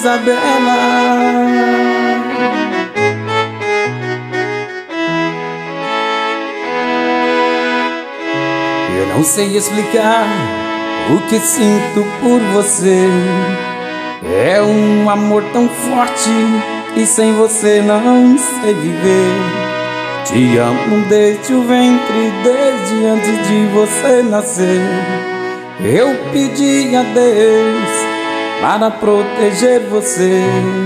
Isabela. Eu não sei explicar o que sinto por você. É um amor tão forte e sem você não sei viver. Te amo desde o ventre, desde antes de você nascer. Eu pedi a Deus para proteger você.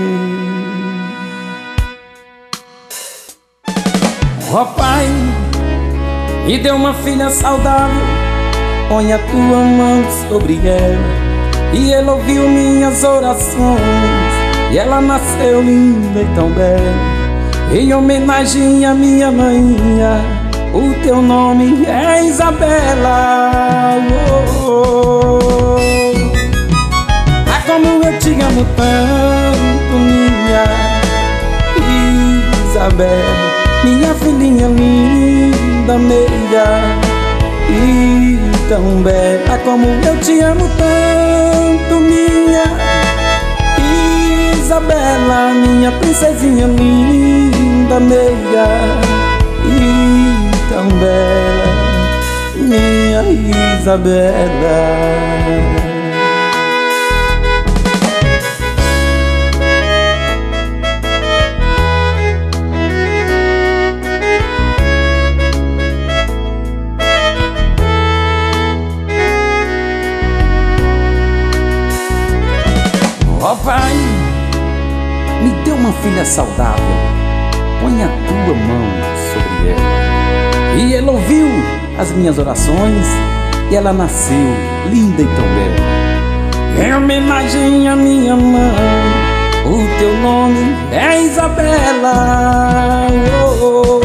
Ó Pai, me dê uma filha saudável, põe a tua mão sobre ela. E ela ouviu minhas orações, e ela nasceu linda e tão bela. Em homenagem à minha manhã, o teu nome é Isabela. Oh, oh. Ah, como eu te amo tanto, minha Isabela, minha filhinha linda, meia e tão bela. Como eu te amo tanto, minha Isabela, minha princesinha linda, meia e tão bela, minha Isabela. Ó Pai, me dê uma filha saudável, põe a tua mão sobre ela. E ela ouviu as minhas orações, e ela nasceu linda e tão bela. Em homenagem à minha mãe, o teu nome é Isabela. Oh, oh,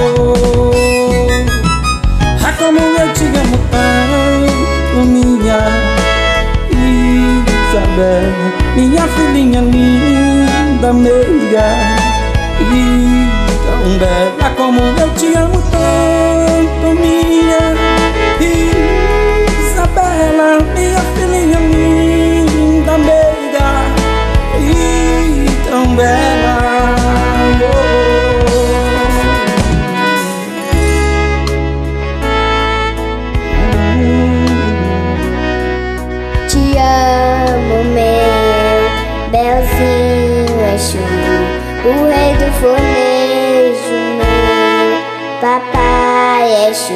oh. Ah, como eu te amo tanto, minha Isabela, minha filhinha linda, meia e tão bela. Como eu te amo tanto, minha Isabela, minha filhinha linda, meia e tão bela. Te amo, meu Belzinho Exu, o rei do fornejo, meu papai Exu,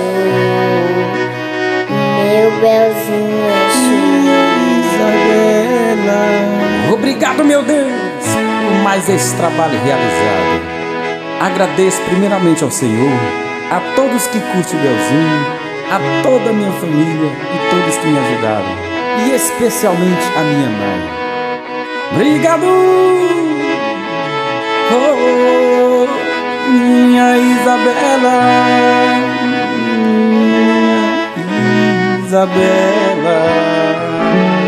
meu Belzinho Exu. Isabela, obrigado, meu Deus, por mais esse trabalho realizado. Agradeço primeiramente ao Senhor, a todos que curtem o Belzinho, a toda a minha família e todos que me ajudaram, e especialmente a minha mãe. Obrigado, oh, minha Isabela, minha Isabela.